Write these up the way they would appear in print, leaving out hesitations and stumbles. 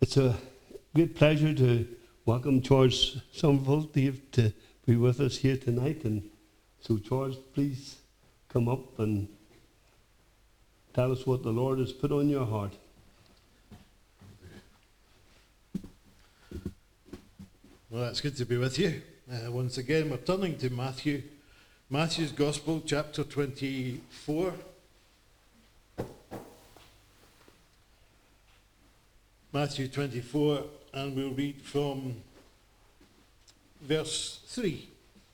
It's a great pleasure to welcome George Somerville, Dave, to be with us here tonight. And so, George, please come up and tell us what the Lord has put on your heart. Well, it's good to be with you. Once again, we're turning to Matthew's Gospel, chapter 24. Matthew 24, and we'll read from verse 3.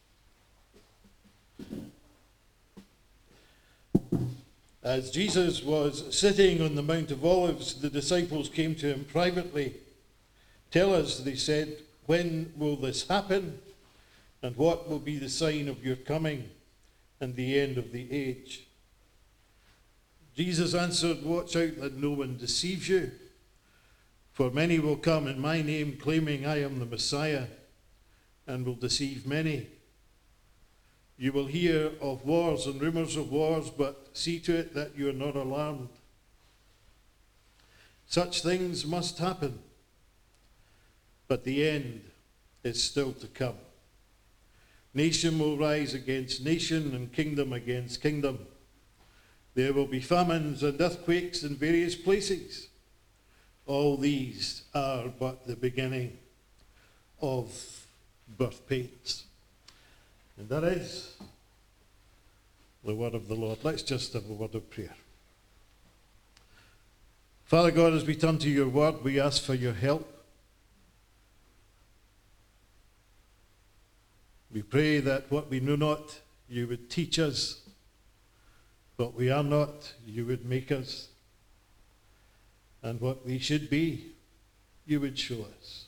As Jesus was sitting on the Mount of Olives, the disciples came to him privately. "Tell us," they said, "when will this happen? And what will be the sign of your coming and the end of the age?" Jesus answered, "Watch out that no one deceives you. For many will come in my name, claiming I am the Messiah, and will deceive many. You will hear of wars and rumors of wars, but see to it that you are not alarmed. Such things must happen, but the end is still to come. Nation will rise against nation and kingdom against kingdom. There will be famines and earthquakes in various places. All these are but the beginning of birth pains." And that is the word of the Lord. Let's just have a word of prayer. Father God, as we turn to your word, we ask for your help. We pray that what we know not, you would teach us. What we are not, you would make us. And what we should be, you would show us.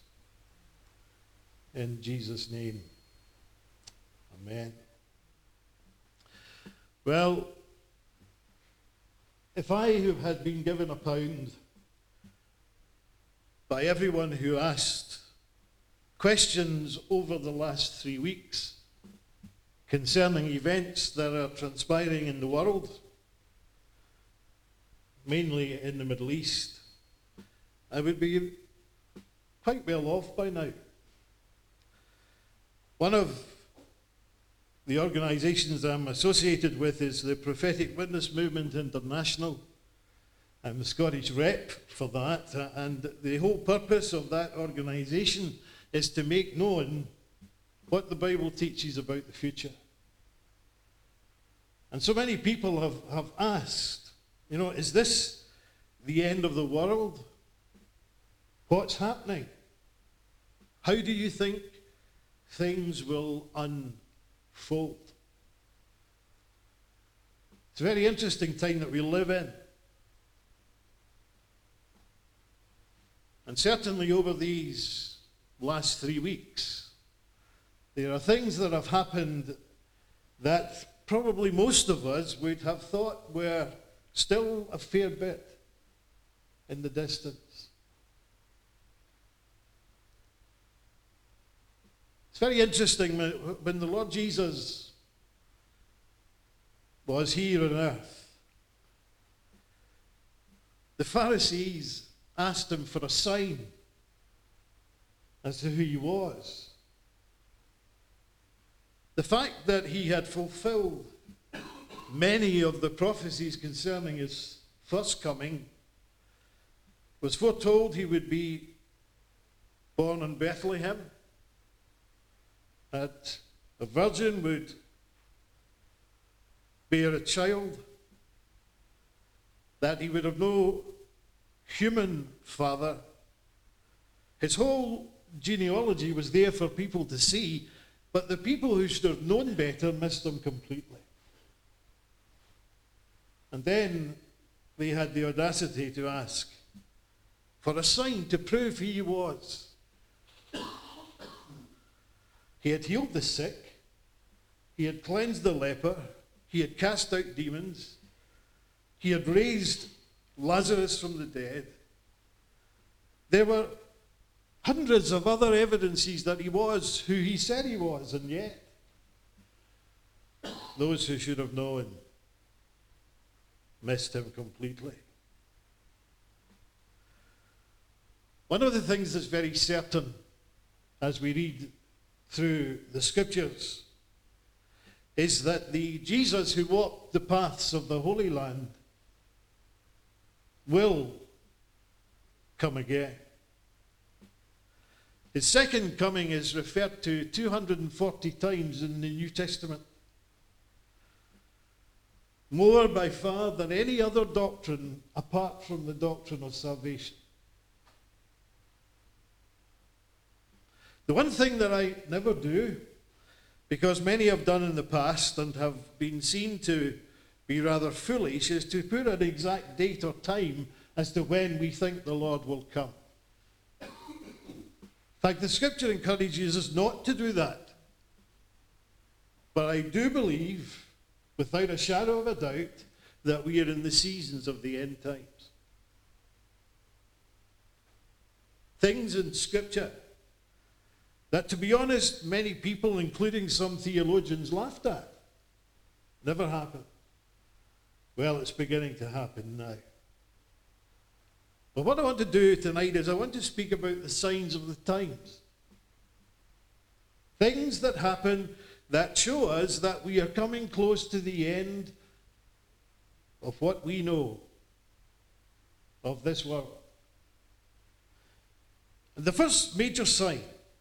In Jesus' name, amen. Well, if I had been given £1 by everyone who asked questions over the last 3 weeks concerning events that are transpiring in the world, mainly in the Middle East, I would be quite well off by now. One of the organisations I'm associated with is the Prophetic Witness Movement International. I'm the Scottish rep for that, and the whole purpose of that organisation is to make known what the Bible teaches about the future. And so many people have asked, is this the end of the world? What's happening? How do you think things will unfold? It's a very interesting time that we live in. And certainly over these last 3 weeks, there are things that have happened that probably most of us would have thought were still a fair bit in the distance. It's very interesting when the Lord Jesus was here on earth, the Pharisees asked him for a sign as to who he was. The fact that he had fulfilled many of the prophecies concerning his first coming was foretold he would be born in Bethlehem, that a virgin would bear a child, that he would have no human father. His whole genealogy was there for people to see, but the people who should have known better missed him completely. And then they had the audacity to ask for a sign to prove who he was. He had healed the sick, he had cleansed the leper, he had cast out demons, he had raised Lazarus from the dead. There were hundreds of other evidences that he was who he said he was, and yet those who should have known missed him completely. One of the things that's very certain as we read through the scriptures is that the Jesus who walked the paths of the Holy Land will come again. His second coming is referred to 240 times in the New Testament. More by far than any other doctrine apart from the doctrine of salvation. The one thing that I never do, because many have done in the past and have been seen to be rather foolish, is to put an exact date or time as to when we think the Lord will come. In fact, the scripture encourages us not to do that. But I do believe, without a shadow of a doubt, that we are in the seasons of the end times. Things in scripture that, to be honest, many people, including some theologians, laughed at. Never happened. Well, it's beginning to happen now. But what I want to do tonight is I want to speak about the signs of the times. Things that happen that show us that we are coming close to the end of what we know of this world. And the first major sign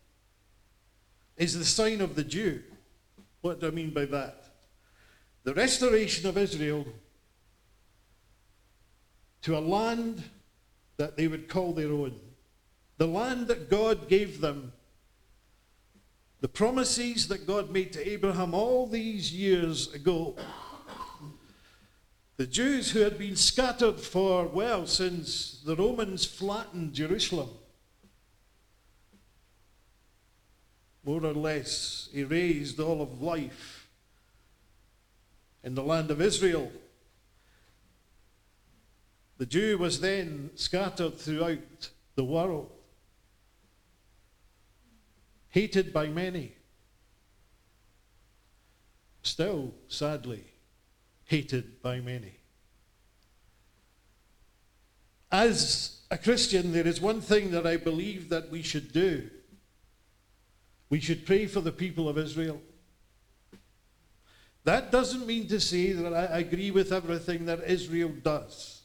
is the sign of the Jew. What do I mean by that? The restoration of Israel to a land that they would call their own. The land that God gave them. The promises that God made to Abraham all these years ago. The Jews who had been scattered for, well, since the Romans flattened Jerusalem. More or less erased all of life in the land of Israel. The Jew was then scattered throughout the world, hated by many, still, sadly, hated by many. As a Christian, there is one thing that I believe that we should do. We should pray for the people of Israel. That doesn't mean to say that I agree with everything that Israel does.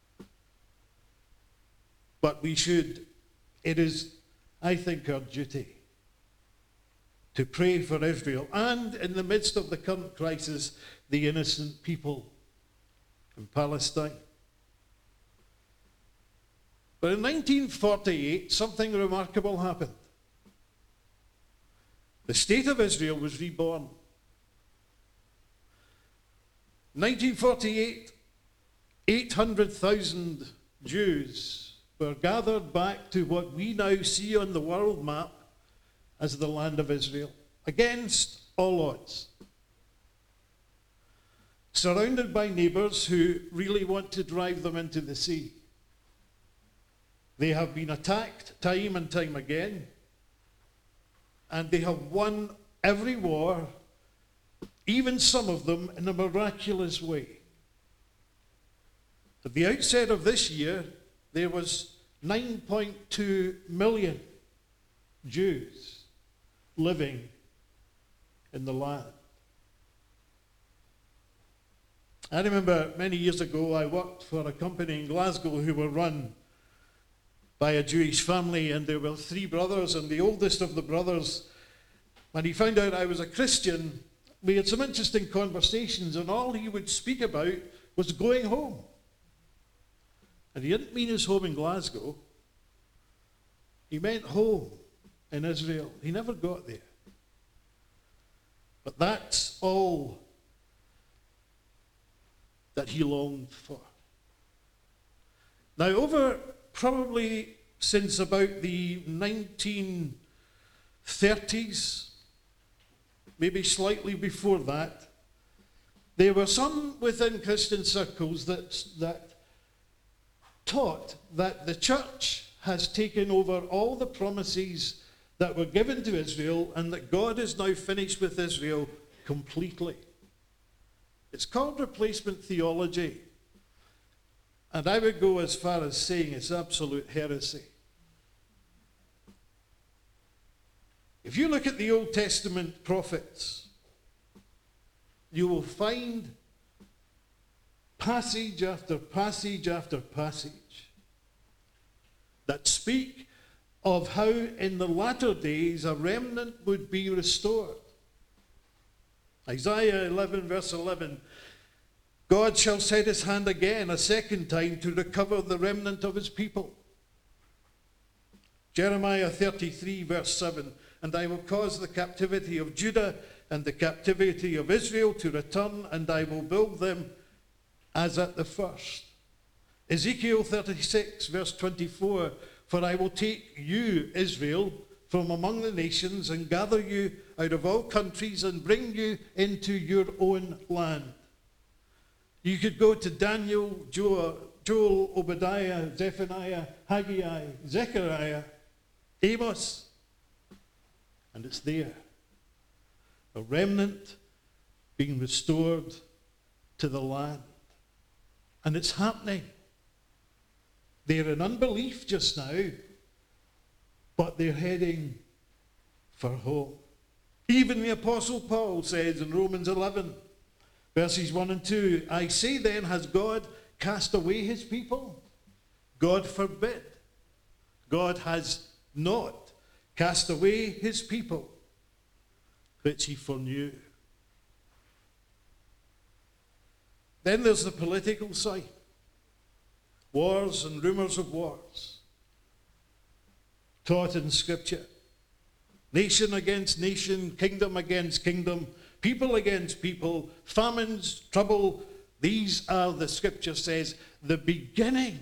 But we should, it is, I think, our duty to pray for Israel and, in the midst of the current crisis, the innocent people in Palestine. But in 1948, something remarkable happened. The state of Israel was reborn. 1948, 800,000 Jews were gathered back to what we now see on the world map as the land of Israel, against all odds. Surrounded by neighbors who really want to drive them into the sea. They have been attacked time and time again. And they have won every war, even some of them in a miraculous way. At the outset of this year, there was 9.2 million Jews living in the land. I remember many years ago I worked for a company in Glasgow who were run by a Jewish family, and there were 3 brothers, and the oldest of the brothers, when he found out I was a Christian, we had some interesting conversations, and all he would speak about was going home. And he didn't mean his home in Glasgow. He meant home in Israel. He never got there. But that's all that he longed for. Now, over probably since about the 1930s, maybe slightly before that, there were some within Christian circles that taught that the church has taken over all the promises that were given to Israel and that God is now finished with Israel completely. It's called replacement theology. And I would go as far as saying it's absolute heresy. If you look at the Old Testament prophets, you will find passage after passage after passage that speak of how in the latter days a remnant would be restored. Isaiah 11 verse 11, God shall set his hand again a second time to recover the remnant of his people. Jeremiah 33 verse 7, and I will cause the captivity of Judah and the captivity of Israel to return, and I will build them as at the first. Ezekiel 36 verse 24, for I will take you, Israel, from among the nations and gather you out of all countries and bring you into your own land. You could go to Daniel, Joel, Obadiah, Zephaniah, Haggai, Zechariah, Amos, and it's there. A remnant being restored to the land. And it's happening. They're in unbelief just now, but they're heading for home. Even the Apostle Paul says in Romans 11, verses 1 and 2, I say then, has God cast away his people? God forbid. God has not cast away his people, which he foreknew. Then there's the political side. Wars and rumors of wars taught in Scripture. Nation against nation, kingdom against kingdom, people against people, famines, trouble. These are, the Scripture says, the beginning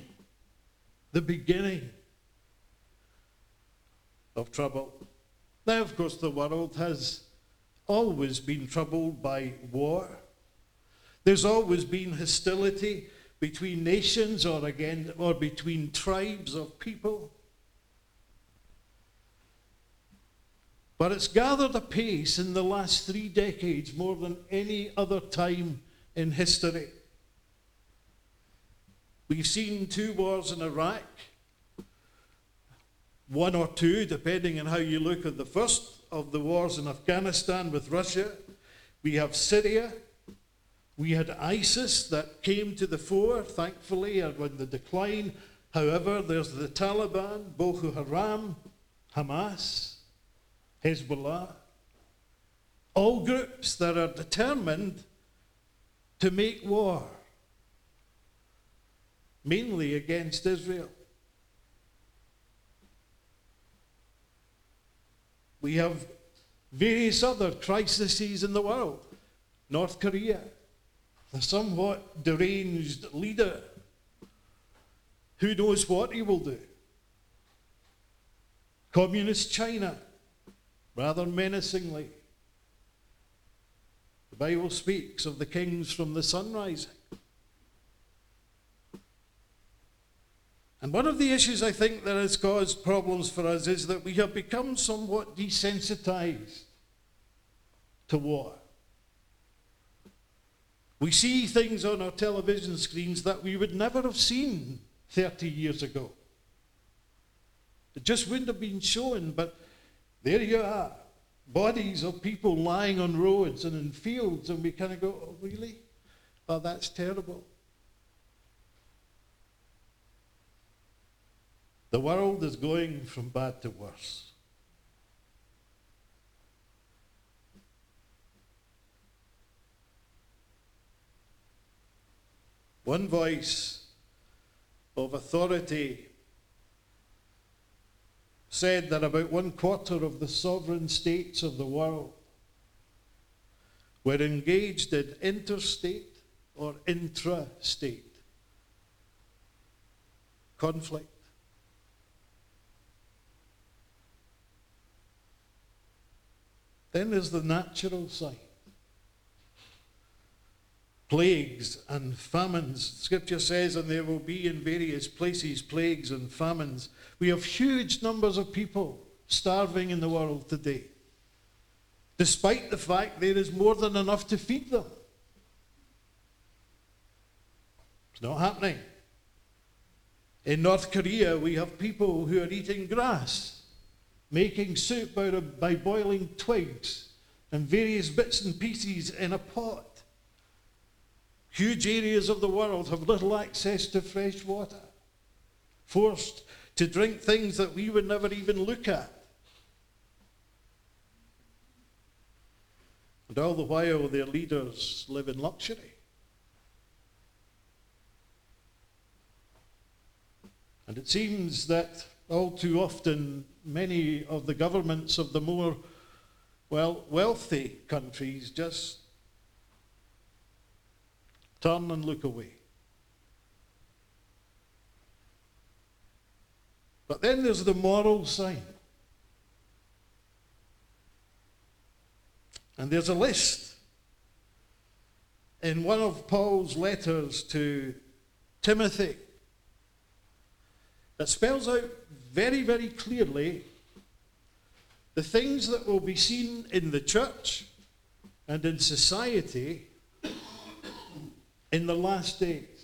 of trouble. Now, of course, the world has always been troubled by war. There's always been hostility between nations or between tribes of people. But it's gathered a pace in the last 3 decades more than any other time in history. We've seen 2 wars in Iraq, 1 or 2, depending on how you look at the first of the wars in Afghanistan with Russia. We have Syria. We had ISIS that came to the fore, thankfully, and when the decline. However, there's the Taliban, Boko Haram, Hamas, Hezbollah. All groups that are determined to make war, mainly against Israel. We have various other crises in the world. North Korea, the somewhat deranged leader. Who knows what he will do? Communist China, rather menacingly. The Bible speaks of the kings from the sun rising. And one of the issues I think that has caused problems for us is that we have become somewhat desensitized to war. We see things on our television screens that we would never have seen 30 years ago. It just wouldn't have been shown, but there you are. Bodies of people lying on roads and in fields, and we kind of go, oh, really? Oh, that's terrible. The world is going from bad to worse. One voice of authority said that about 1/4 of the sovereign states of the world were engaged in interstate or intrastate conflict. Then there's the natural side. Plagues and famines. Scripture says, and there will be in various places plagues and famines. We have huge numbers of people starving in the world today, despite the fact there is more than enough to feed them. It's not happening. In North Korea, we have people who are eating grass making soup by boiling twigs and various bits and pieces in a pot. Huge areas of the world have little access to fresh water, forced to drink things that we would never even look at. And all the while, their leaders live in luxury. And it seems that all too often, many of the governments of the more, wealthy countries just turn and look away. But then there's the moral side. And there's a list in one of Paul's letters to Timothy that spells out very, very clearly the things that will be seen in the church and in society in the last days.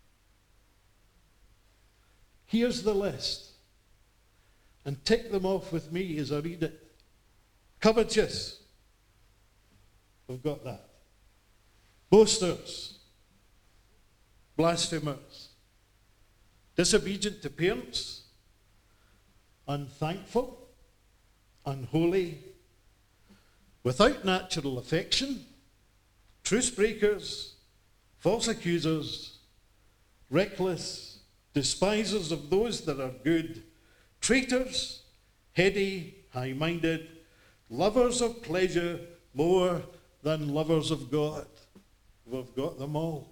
Here's the list. And tick them off with me as I read it. Covetous. We've got that. Boasters. Blasphemers. Disobedient to parents. Unthankful. Unholy. Without natural affection. Truce breakers. False accusers. Reckless. Despisers of those that are good. Traitors. Heady. High-minded. Lovers of pleasure more than lovers of God. We've got them all.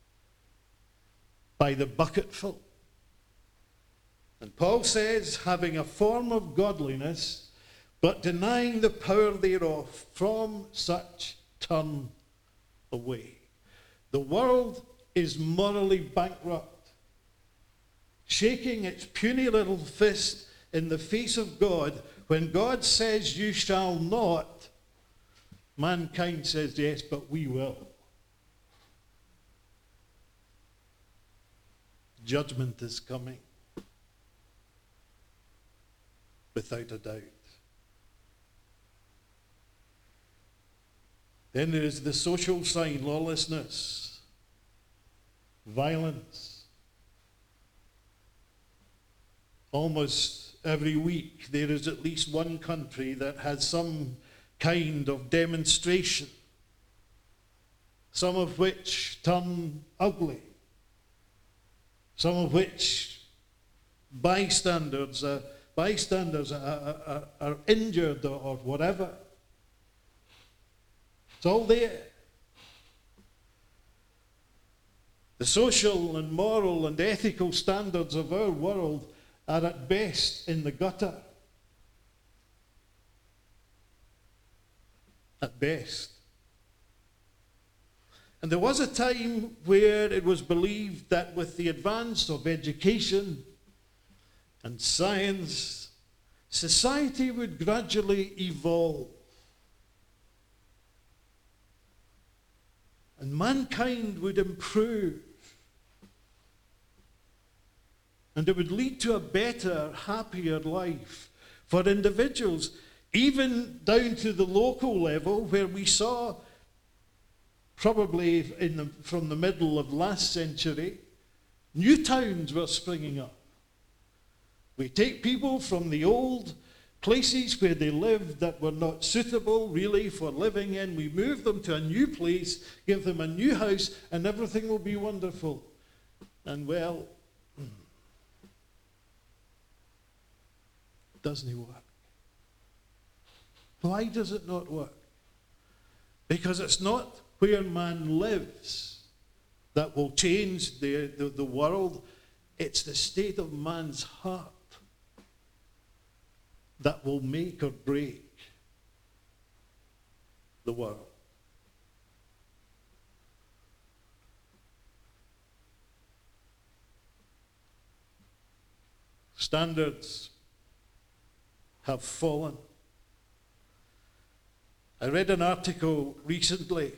By the bucketful. And Paul says, having a form of godliness, but denying the power thereof, from such turn away. The world is morally bankrupt, shaking its puny little fist in the face of God. When God says you shall not, mankind says yes, but we will. Judgment is coming, without a doubt. Then there is the social side: lawlessness, violence. Almost every week there is at least one country that has some kind of demonstration, some of which turn ugly, some of which bystanders are injured or whatever. It's all there. The social and moral and ethical standards of our world are at best in the gutter. At best. And there was a time where it was believed that with the advance of education and science, society would gradually evolve. And mankind would improve. And it would lead to a better, happier life for individuals, even down to the local level, where we saw probably from the middle of last century, new towns were springing up. We take people from the old places where they lived that were not suitable really for living in. We move them to a new place, give them a new house, and everything will be wonderful. And well, doesn't it work? Why does it not work? Because it's not where man lives that will change the world. It's the state of man's heart that will make or break the world. Standards have fallen. I read an article recently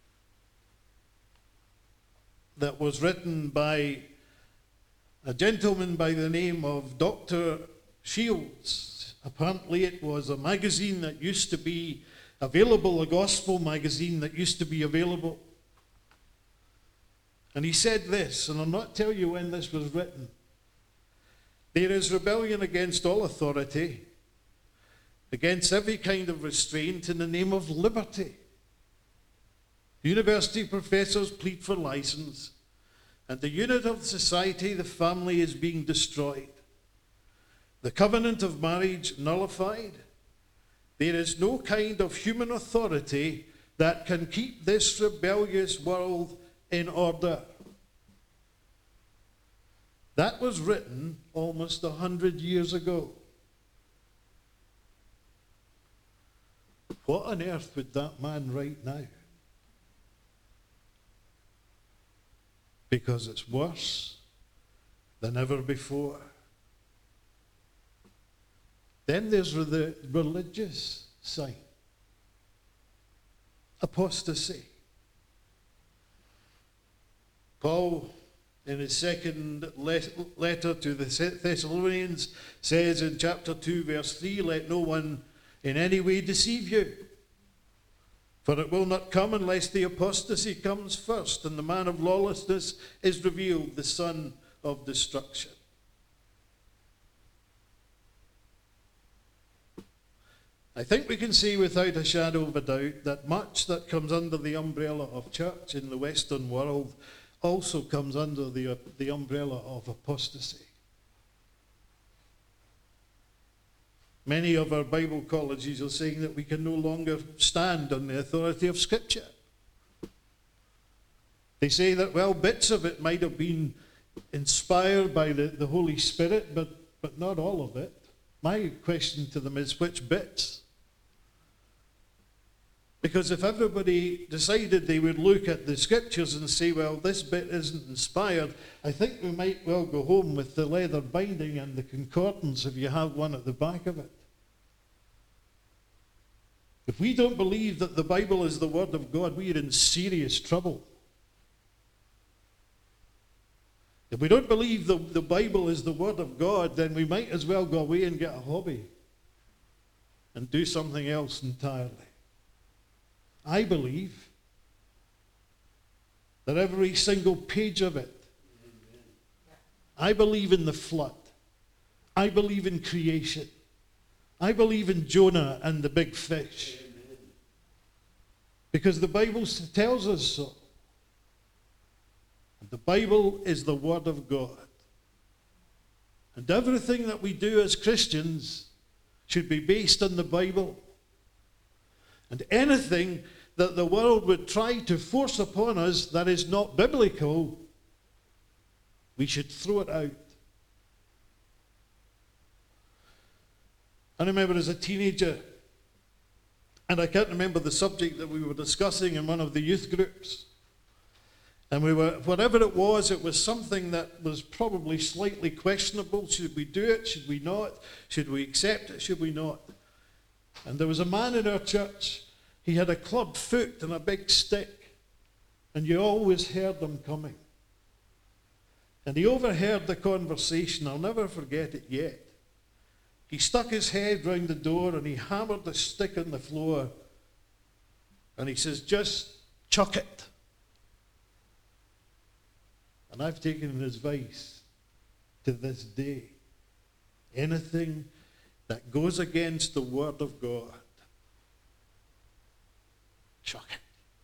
that was written by a gentleman by the name of Dr. Shields. Apparently it was a magazine that used to be available, a gospel magazine that used to be available. And he said this, and I'll not tell you when this was written. There is rebellion against all authority, against every kind of restraint in the name of liberty. University professors plead for license, and the unit of society, the family, is being destroyed. The covenant of marriage nullified. There is no kind of human authority that can keep this rebellious world in order. That was written almost 100 years ago. What on earth would that man write now? Because it's worse than ever before. Then there's the religious side. Apostasy. Paul, in his second letter to the Thessalonians, says in chapter 2, verse 3, "Let no one in any way deceive you. For it will not come unless the apostasy comes first, and the man of lawlessness is revealed, the son of destruction." I think we can say without a shadow of a doubt that much that comes under the umbrella of church in the Western world also comes under the umbrella of apostasy. Many of our Bible colleges are saying that we can no longer stand on the authority of Scripture. They say that, well, bits of it might have been inspired by the Holy Spirit, but not all of it. My question to them is, which bits? Because if everybody decided they would look at the Scriptures and say, well, this bit isn't inspired, I think we might well go home with the leather binding and the concordance if you have one at the back of it. If we don't believe that the Bible is the Word of God, we are in serious trouble. If we don't believe the Bible is the Word of God, then we might as well go away and get a hobby and do something else entirely. I believe that every single page of it, I believe in the flood. I believe in creation. I believe in Jonah and the big fish. Because the Bible tells us so. The Bible is the Word of God. And everything that we do as Christians should be based on the Bible. And anything that the world would try to force upon us that is not biblical, we should throw it out. I remember as a teenager, and I can't remember the subject that we were discussing in one of the youth groups. And we were, whatever it was something that was probably slightly questionable. Should we do it? Should we not? Should we accept it? Should we not? And there was a man in our church. He had a club foot and a big stick. And you always heard him coming. And he overheard the conversation. I'll never forget it yet. He stuck his head round the door and he hammered the stick on the floor. And he says, "Just chuck it." And I've taken his advice to this day. Anything that goes against the Word of God, chuck it.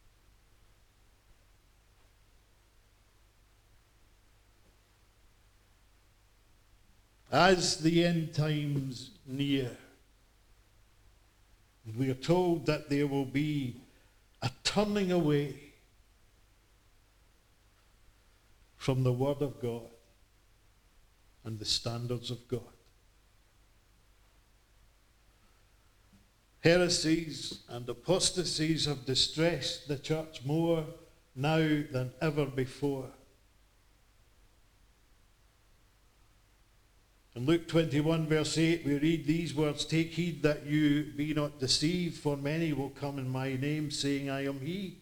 As the end times near, we are told that there will be a turning away from the Word of God and the standards of God. Heresies and apostasies have distressed the church more now than ever before. In Luke 21 verse 8 we read these words, "Take heed that you be not deceived, for many will come in my name, saying, I am he.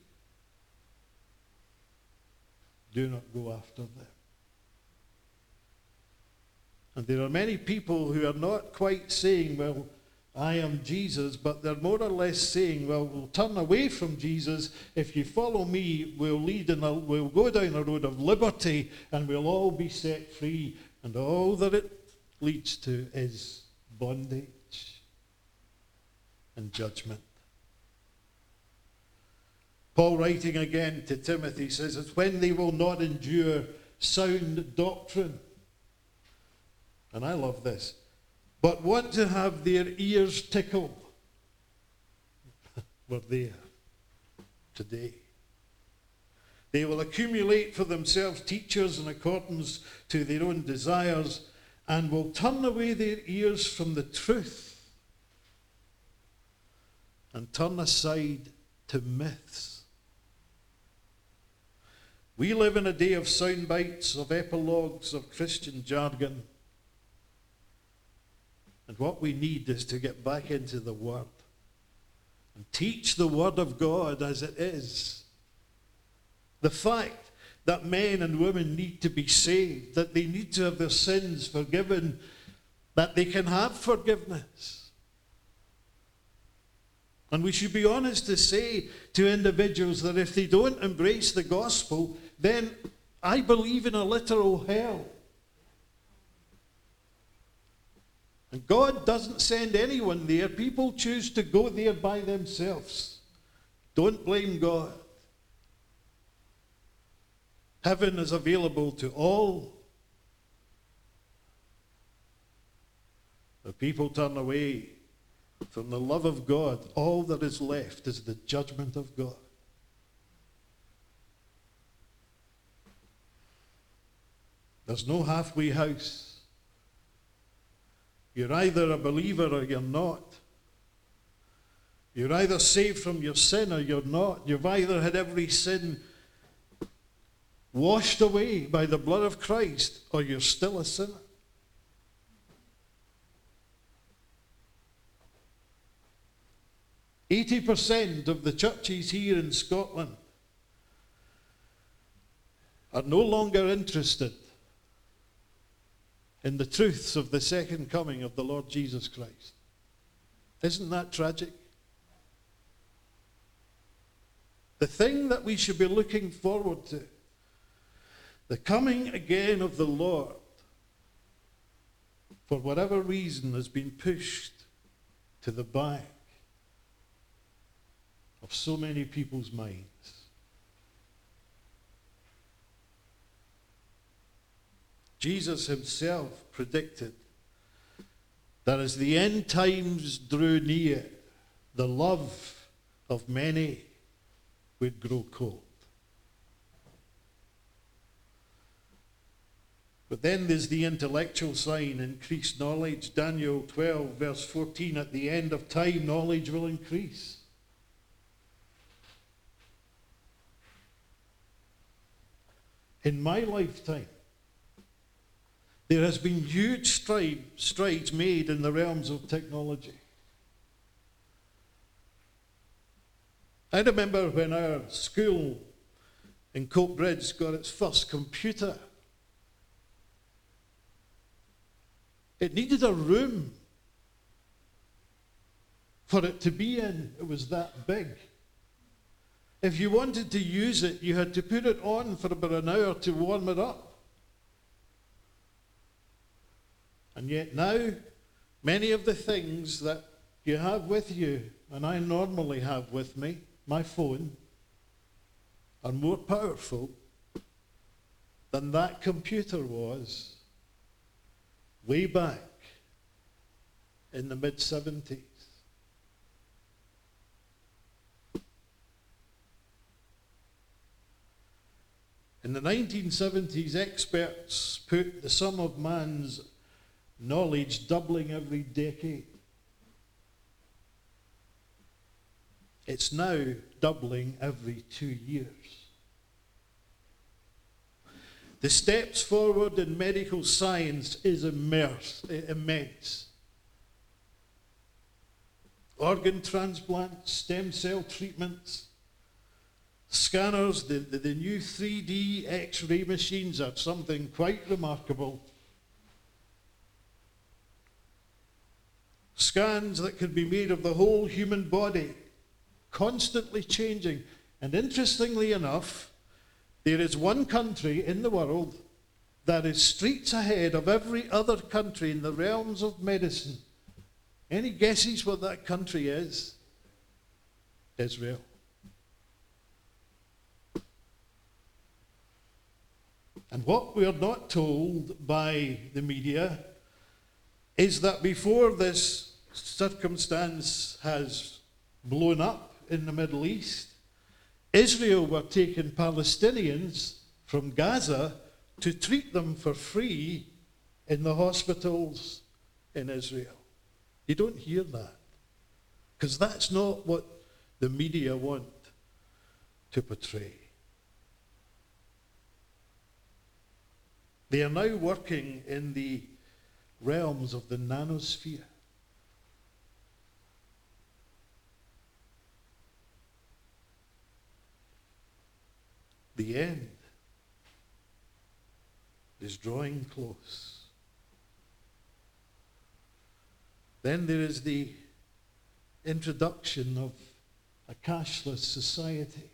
Do not go after them." And there are many people who are not quite saying, well, I am Jesus, but they're more or less saying, well, we'll turn away from Jesus. If you follow me, we'll go down a road of liberty and we'll all be set free. And all that it leads to is bondage and judgment. Paul, writing again to Timothy, says it's when they will not endure sound doctrine. And I love this. But want to have their ears tickled. We're there today. They will accumulate for themselves teachers in accordance to their own desires and will turn away their ears from the truth and turn aside to myths. We live in a day of sound bites, of epilogues, of Christian jargon. And what we need is to get back into the Word and teach the Word of God as it is. The fact that men and women need to be saved, that they need to have their sins forgiven, that they can have forgiveness. And we should be honest to say to individuals that if they don't embrace the gospel, then I believe in a literal hell. And God doesn't send anyone there. People choose to go there by themselves. Don't blame God. Heaven is available to all. If people turn away from the love of God, all that is left is the judgment of God. There's no halfway house. You're either a believer or you're not. You're either saved from your sin or you're not. You've either had every sin washed away by the blood of Christ or you're still a sinner. %80 of the churches here in Scotland are no longer interested in the truths of the second coming of the Lord Jesus Christ. Isn't that tragic? The thing that we should be looking forward to, the coming again of the Lord, for whatever reason has been pushed to the back of so many people's minds. Jesus himself predicted that as the end times drew near, the love of many would grow cold. But then there's the intellectual sign, increased knowledge. Daniel 12, verse 14, at the end of time, knowledge will increase. In my lifetime, there has been huge strides made in the realms of technology. I remember when our school in Coatbridge got its first computer. It needed a room for it to be in. It was that big. If you wanted to use it, you had to put it on for about an hour to warm it up. And yet now, many of the things that you have with you, and I normally have with me, my phone, are more powerful than that computer was way back in the mid-70s. In the 1970s, experts put the sum of man's knowledge doubling every decade. It's now doubling every 2 years. The steps forward in medical science is immense. Organ transplants, stem cell treatments, scanners, the new 3D X-ray machines are something quite remarkable. scans that could be made of the whole human body, constantly changing. And interestingly enough, there is one country in the world that is streets ahead of every other country in the realms of medicine. Any guesses what that country is? Israel. And what we are not told by the media is that before this circumstance has blown up in the Middle East, Israel were taking Palestinians from Gaza to treat them for free in the hospitals in Israel. You don't hear that, because that's not what the media want to portray. They are now working in the realms of the nanosphere. The end is drawing close. Then there is the introduction of a cashless society.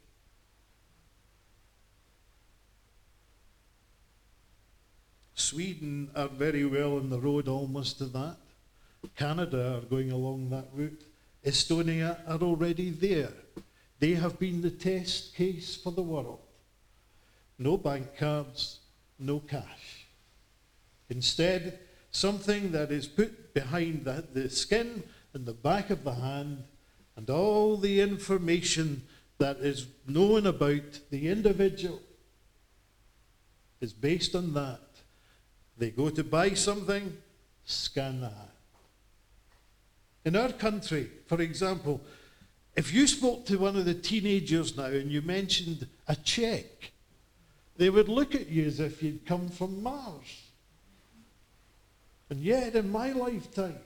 Sweden are very well on the road almost to that. Canada are going along that route. Estonia are already there. They have been the test case for the world. No bank cards, no cash. Instead, something that is put behind the skin and the back of the hand, and all the information that is known about the individual is based on that. They go to buy something, scan the hand. In our country, for example, if you spoke to one of the teenagers now and you mentioned a check, they would look at you as if you'd come from Mars. And yet, in my lifetime,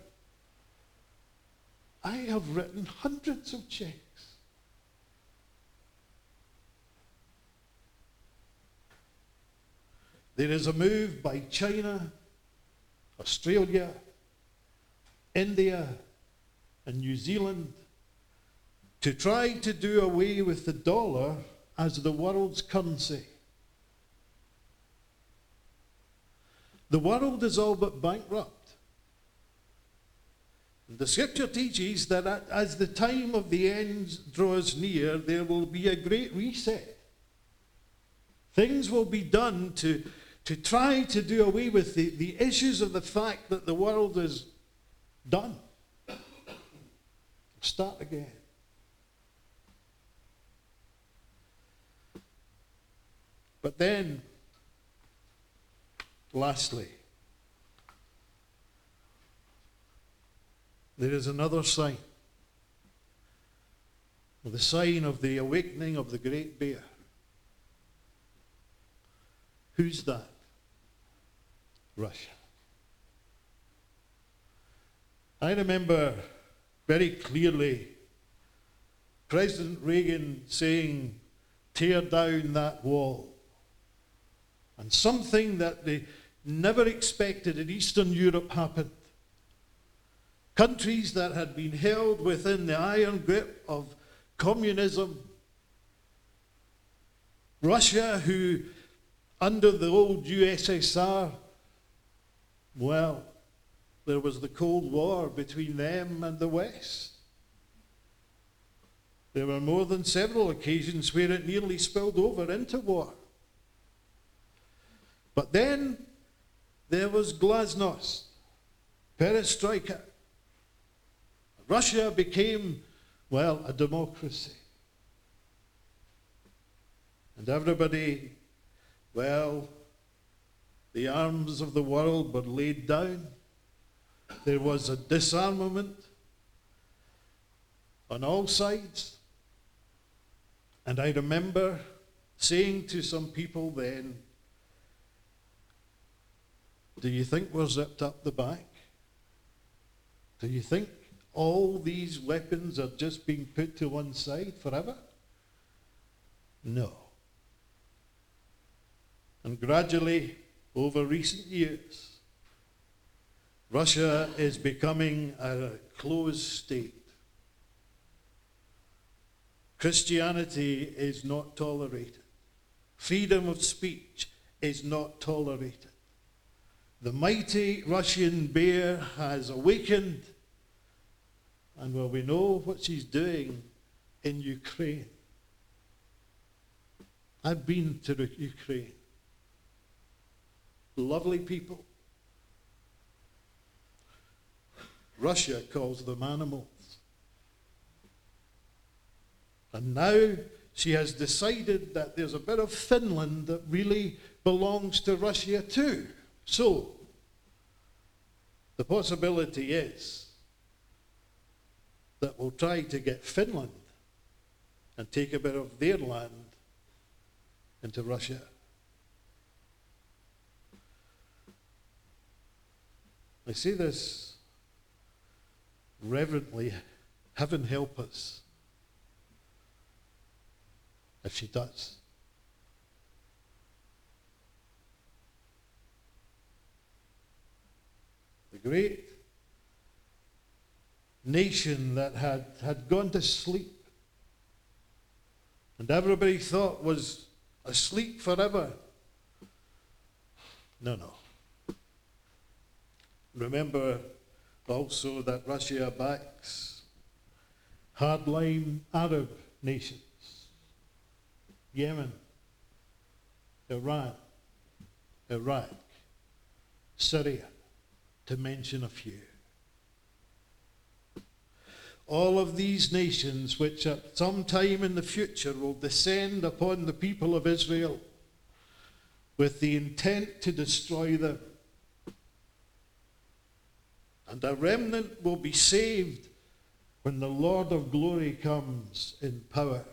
I have written hundreds of checks. There is a move by China, Australia, India, and New Zealand to try to do away with the dollar as the world's currency. The world is all but bankrupt. The scripture teaches that as the time of the end draws near, there will be a great reset. Things will be done to try to do away with the issues of the fact that the world is done. Start again. But then, lastly, there is another sign. The sign of the awakening of the great bear. Who's that? Russia. I remember very clearly President Reagan saying, tear down that wall. And something that they never expected in Eastern Europe happened. Countries that had been held within the iron grip of communism. Russia, who under the old USSR, well, there was the Cold War between them and the West. There were more than several occasions where it nearly spilled over into war. But then there was glasnost, perestroika. Russia became, well, a democracy. And everybody, well, the arms of the world were laid down. There was a disarmament on all sides. And I remember saying to some people then, do you think we're zipped up the back? Do you think all these weapons are just being put to one side forever? No. And gradually, over recent years, Russia is becoming a closed state. Christianity is not tolerated. Freedom of speech is not tolerated. The mighty Russian bear has awakened, and well, we know what she's doing in Ukraine. I've been to Ukraine. Lovely people. Russia calls them animals. And now she has decided that there's a bit of Finland that really belongs to Russia too. So, the possibility is that we'll try to get Finland and take a bit of their land into Russia. I say this reverently. Heaven help us if she does. The great nation that had gone to sleep and everybody thought was asleep forever. No. Remember also that Russia backs hardline Arab nations. Yemen, Iran, Iraq, Syria, to mention a few. All of these nations which at some time in the future will descend upon the people of Israel with the intent to destroy them. And a remnant will be saved when the Lord of glory comes in power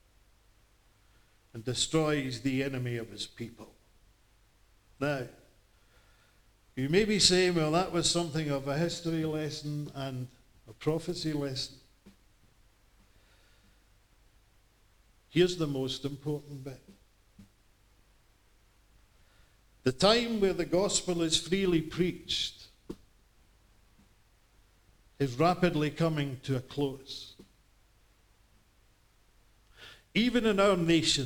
and destroys the enemy of his people. Now, you may be saying, well, that was something of a history lesson and a prophecy lesson. Here's the most important bit. The time where the gospel is freely preached is rapidly coming to a close. Even in our nation,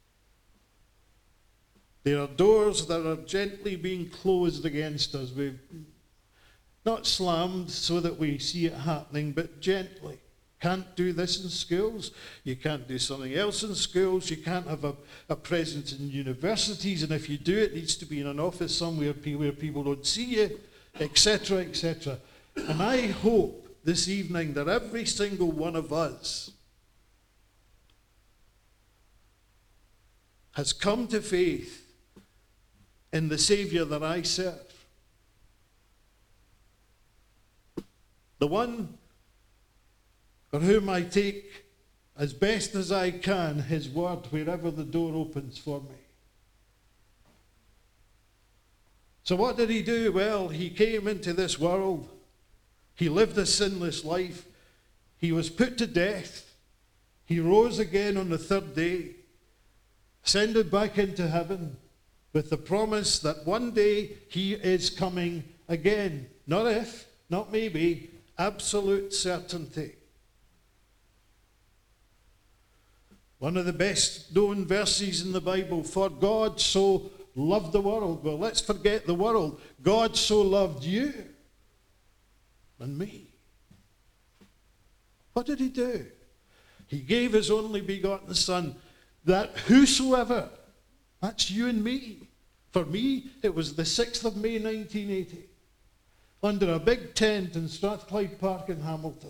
there are doors that are gently being closed against us. We've not slammed so that we see it happening, but gently. Can't do this in schools. You can't do something else in schools. You can't have a presence in universities. And if you do, it needs to be in an office somewhere where people don't see you, etc., etc. And I hope this evening that every single one of us has come to faith in the Savior that I serve. The one for whom I take as best as I can his word wherever the door opens for me. So what did he do? Well, he came into this world. He lived a sinless life. He was put to death. He rose again on the third day, ascended back into heaven with the promise that one day he is coming again. Not if, not maybe, absolute certainty. One of the best known verses in the Bible, for God so loved the world. Well, let's forget the world. God so loved you and me. What did he do? He gave his only begotten Son, that whosoever, that's you and me. For me, it was the 6th of May 1980, under a big tent in Strathclyde Park in Hamilton.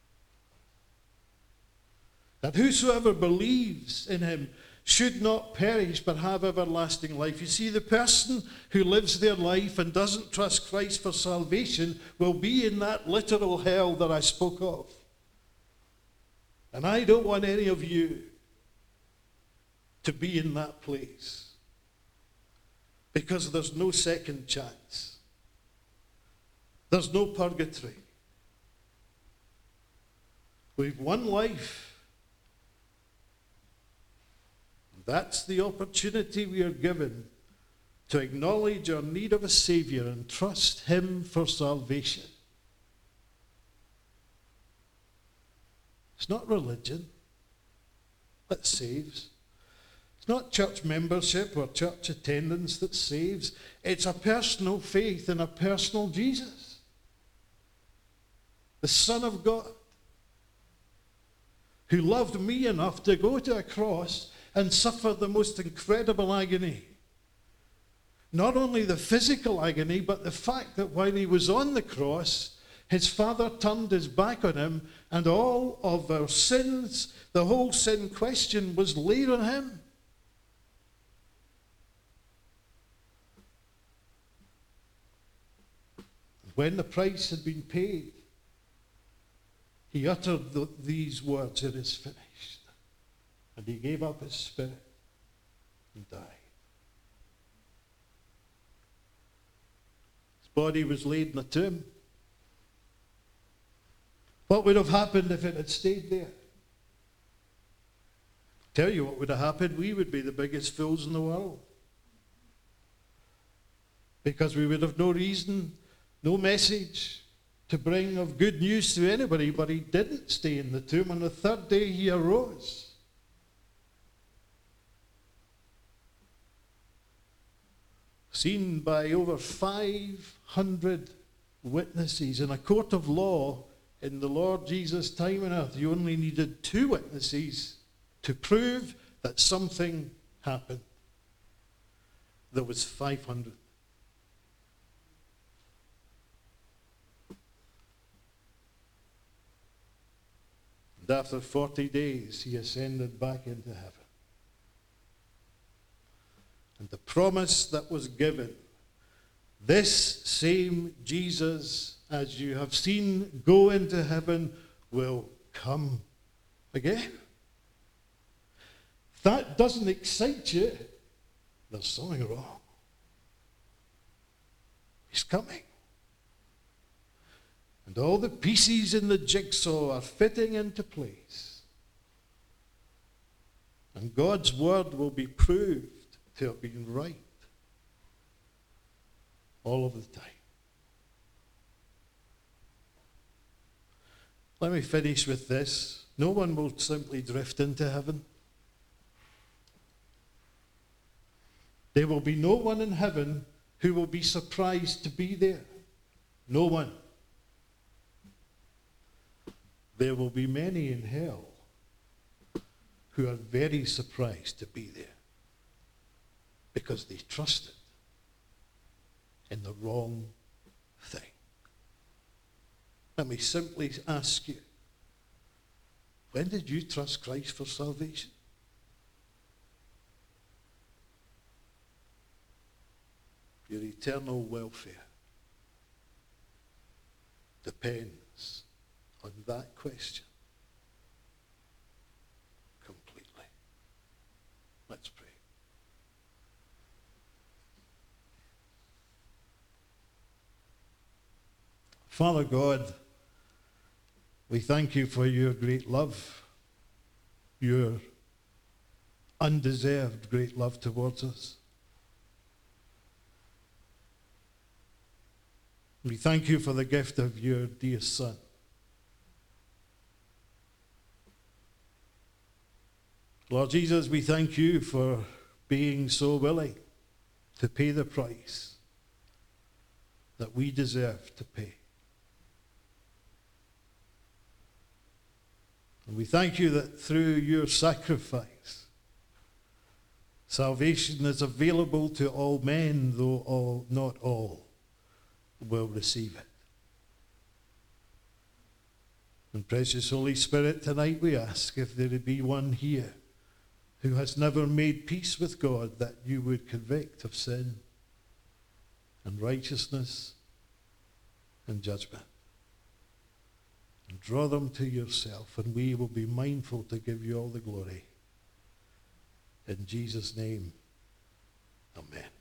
That whosoever believes in him should not perish but have everlasting life. You see, the person who lives their life and doesn't trust Christ for salvation will be in that literal hell that I spoke of. And I don't want any of you to be in that place, because there's no second chance. There's no purgatory. We've one life. That's the opportunity we are given to acknowledge our need of a Saviour and trust Him for salvation. It's not religion that saves. It's not church membership or church attendance that saves. It's a personal faith in a personal Jesus, the Son of God, who loved me enough to go to a cross and suffer the most incredible agony. Not only the physical agony, but the fact that while he was on the cross, his Father turned his back on him, and all of our sins, the whole sin question, was laid on him. When the price had been paid, he uttered these words, "It is finished." And he gave up his spirit and died. His body was laid in a tomb. What would have happened if it had stayed there? Tell you what would have happened. We would be the biggest fools in the world. Because we would have no reason, no message to bring of good news to anybody, but he didn't stay in the tomb. On the third day he arose. Seen by over 500 witnesses. In a court of law, in the Lord Jesus' time on earth, you only needed 2 witnesses to prove that something happened. There was 500. And after 40 days, he ascended back into heaven. And the promise that was given, this same Jesus, as you have seen go into heaven, will come again. If that doesn't excite you, there's something wrong. He's coming. And all the pieces in the jigsaw are fitting into place. And God's word will be proved to have been right all of the time. Let me finish with this. No one will simply drift into heaven. There will be no one in heaven who will be surprised to be there. No one. There will be many in hell who are very surprised to be there because they trusted in the wrong thing. Let me simply ask you, when did you trust Christ for salvation? Your eternal welfare depends on that question completely. Let's pray. Father God, we thank you for your great love, your undeserved great love towards us. We thank you for the gift of your dear Son. Lord Jesus, we thank you for being so willing to pay the price that we deserve to pay. And we thank you that through your sacrifice, salvation is available to all men, though not all will receive it. And precious Holy Spirit, tonight we ask if there be one here who has never made peace with God, that you would convict of sin and righteousness and judgment. And draw them to yourself, and we will be mindful to give you all the glory. In Jesus' name, amen.